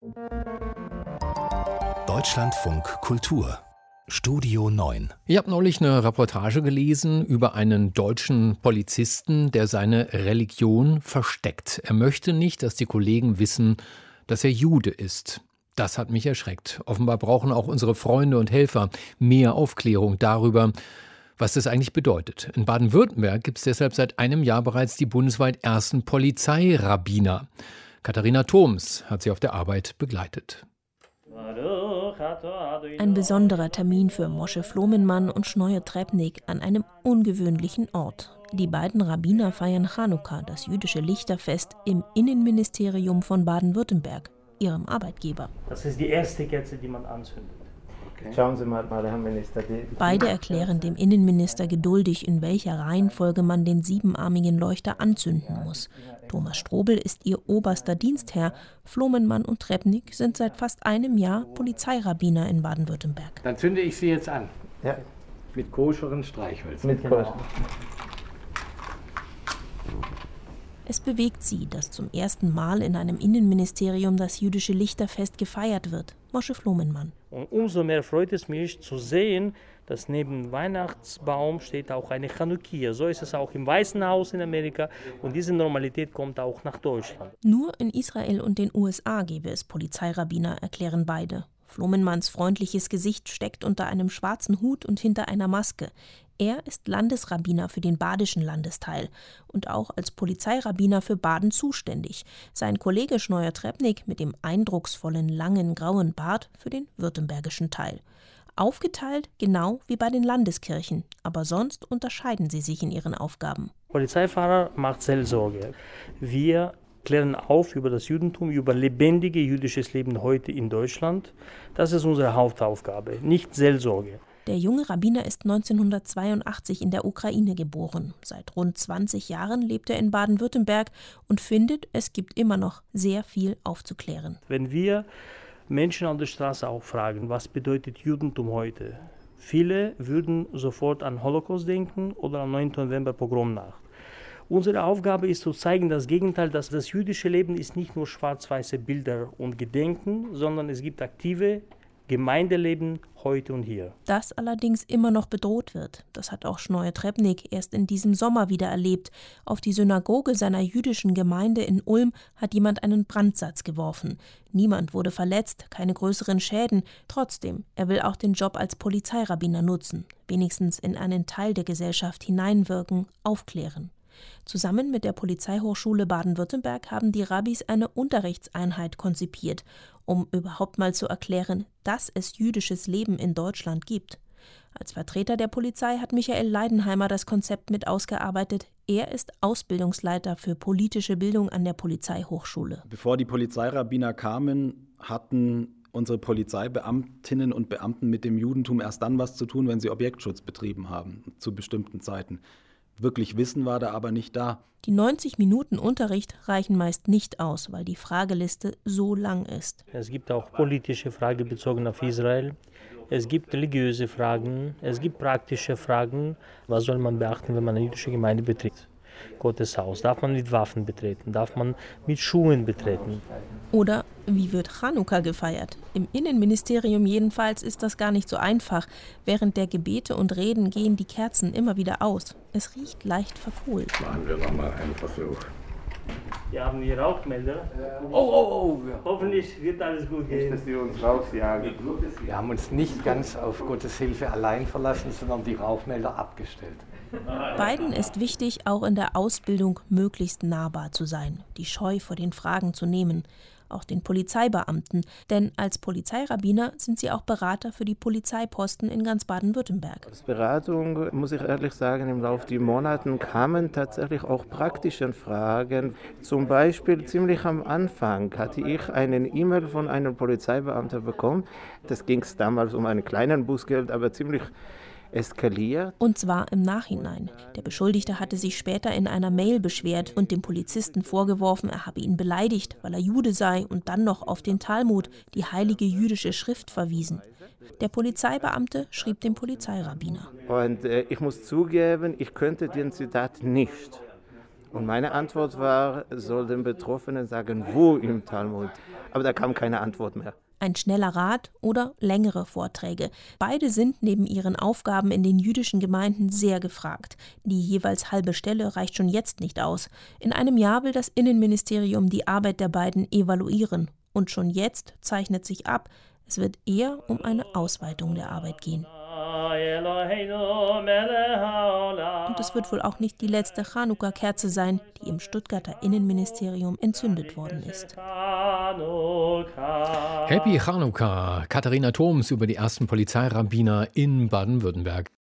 Deutschlandfunk Kultur Studio 9. Ich habe neulich eine Reportage gelesen über einen deutschen Polizisten, der seine Religion versteckt. Er möchte nicht, dass die Kollegen wissen, dass er Jude ist. Das hat mich erschreckt. Offenbar brauchen auch unsere Freunde und Helfer mehr Aufklärung darüber, was das eigentlich bedeutet. In Baden-Württemberg gibt es deshalb seit einem Jahr bereits die bundesweit ersten Polizeirabbiner. Katharina Thoms hat sie auf der Arbeit begleitet. Ein besonderer Termin für Moshe Flomenmann und Schnoye Trepnik an einem ungewöhnlichen Ort. Die beiden Rabbiner feiern Chanukka, das jüdische Lichterfest, im Innenministerium von Baden-Württemberg, ihrem Arbeitgeber. Das ist die erste Kerze, die man anzündet. Okay. Schauen Sie mal, Herr Minister. Beide erklären dem Innenminister geduldig, in welcher Reihenfolge man den siebenarmigen Leuchter anzünden muss. Thomas Strobel ist ihr oberster Dienstherr. Flomenmann und Trepnik sind seit fast einem Jahr Polizeirabbiner in Baden-Württemberg. Dann zünde ich sie jetzt an. Ja. Mit koscheren Streichhölzern. Mit koscher. Es bewegt sie, dass zum ersten Mal in einem Innenministerium das jüdische Lichterfest gefeiert wird. Moshe Flomenmann. Und umso mehr freut es mich zu sehen, dass neben dem Weihnachtsbaum steht auch eine Chanukkia. So ist es auch im Weißen Haus in Amerika und diese Normalität kommt auch nach Deutschland. Nur in Israel und den USA gäbe es Polizeirabbiner, erklären beide. Flomenmanns freundliches Gesicht steckt unter einem schwarzen Hut und hinter einer Maske. Er ist Landesrabbiner für den badischen Landesteil und auch als Polizeirabbiner für Baden zuständig. Sein Kollege Schnoye Trepnik mit dem eindrucksvollen langen grauen Bart für den württembergischen Teil. Aufgeteilt genau wie bei den Landeskirchen, aber sonst unterscheiden sie sich in ihren Aufgaben. Polizeifahrer macht Seelsorge. Wir klären auf über das Judentum, über lebendige jüdisches Leben heute in Deutschland. Das ist unsere Hauptaufgabe, nicht Seelsorge. Der junge Rabbiner ist 1982 in der Ukraine geboren. Seit rund 20 Jahren lebt er in Baden-Württemberg und findet, es gibt immer noch sehr viel aufzuklären. Wenn wir Menschen an der Straße auch fragen, was bedeutet Judentum heute? Viele würden sofort an Holocaust denken oder am 9. November Pogromnacht. Unsere Aufgabe ist zu zeigen, das Gegenteil, dass das jüdische Leben ist nicht nur schwarz-weiße Bilder und Gedenken, sondern es gibt aktive Gemeindeleben heute und hier. Das allerdings immer noch bedroht wird. Das hat auch Schnoye Trepnik erst in diesem Sommer wieder erlebt. Auf die Synagoge seiner jüdischen Gemeinde in Ulm hat jemand einen Brandsatz geworfen. Niemand wurde verletzt, keine größeren Schäden. Trotzdem, er will auch den Job als Polizeirabbiner nutzen. Wenigstens in einen Teil der Gesellschaft hineinwirken, aufklären. Zusammen mit der Polizeihochschule Baden-Württemberg haben die Rabbis eine Unterrichtseinheit konzipiert, um überhaupt mal zu erklären, dass es jüdisches Leben in Deutschland gibt. Als Vertreter der Polizei hat Michael Leidenheimer das Konzept mit ausgearbeitet. Er ist Ausbildungsleiter für politische Bildung an der Polizeihochschule. Bevor die Polizeirabbiner kamen, hatten unsere Polizeibeamtinnen und Beamten mit dem Judentum erst dann was zu tun, wenn sie Objektschutz betrieben haben, zu bestimmten Zeiten. Wirklich Wissen war da aber nicht da. Die 90 Minuten Unterricht reichen meist nicht aus, weil die Frageliste so lang ist. Es gibt auch politische Fragen bezogen auf Israel. Es gibt religiöse Fragen, es gibt praktische Fragen. Was soll man beachten, wenn man eine jüdische Gemeinde betritt? Gottes Haus. Darf man mit Waffen betreten? Darf man mit Schuhen betreten? Oder wie wird Chanukka gefeiert? Im Innenministerium jedenfalls ist das gar nicht so einfach. Während der Gebete und Reden gehen die Kerzen immer wieder aus. Es riecht leicht verkohlt. Machen wir nochmal einen Versuch. Wir haben die Rauchmelder. Hoffentlich wird alles gut gehen. Nicht, dass die uns rausjagen. Wir haben uns nicht ganz auf Gottes Hilfe allein verlassen, sondern die Rauchmelder abgestellt. Beiden ist wichtig, auch in der Ausbildung möglichst nahbar zu sein, die Scheu vor den Fragen zu nehmen. Auch den Polizeibeamten, denn als Polizeirabbiner sind sie auch Berater für die Polizeiposten in ganz Baden-Württemberg. Als Beratung, muss ich ehrlich sagen, im Laufe der Monate kamen tatsächlich auch praktische Fragen. Zum Beispiel ziemlich am Anfang hatte ich eine E-Mail von einem Polizeibeamten bekommen. Das ging damals um einen kleinen Bußgeld, aber ziemlich eskaliert. Und zwar im Nachhinein. Der Beschuldigte hatte sich später in einer Mail beschwert und dem Polizisten vorgeworfen, er habe ihn beleidigt, weil er Jude sei und dann noch auf den Talmud, die heilige jüdische Schrift, verwiesen. Der Polizeibeamte schrieb dem Polizeirabbiner. Und ich muss zugeben, ich könnte den Zitat nicht. Und meine Antwort war, soll den Betroffenen sagen, wo im Talmud. Aber da kam keine Antwort mehr. Ein schneller Rat oder längere Vorträge. Beide sind neben ihren Aufgaben in den jüdischen Gemeinden sehr gefragt. Die jeweils halbe Stelle reicht schon jetzt nicht aus. In einem Jahr will das Innenministerium die Arbeit der beiden evaluieren. Und schon jetzt zeichnet sich ab, es wird eher um eine Ausweitung der Arbeit gehen. Und es wird wohl auch nicht die letzte Chanukka-Kerze sein, die im Stuttgarter Innenministerium entzündet worden ist. Happy Chanukka! Katharina Thoms über die ersten Polizeirabbiner in Baden-Württemberg.